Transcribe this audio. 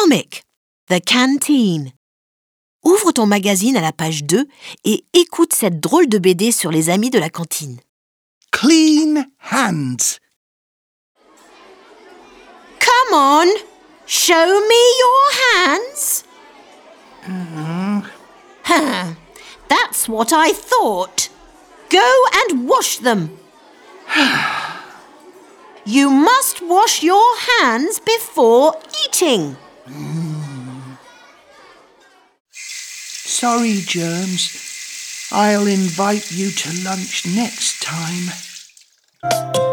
comic, The Canteen. Ouvre ton magazine à la page 2 et écoute cette drôle de BD sur les amis de la cantine. Clean hands. Come on, show me your hands. That's what I thought. Go and wash them. You must wash your hands before eating. Sorry, Germs. I'll invite you to lunch next time.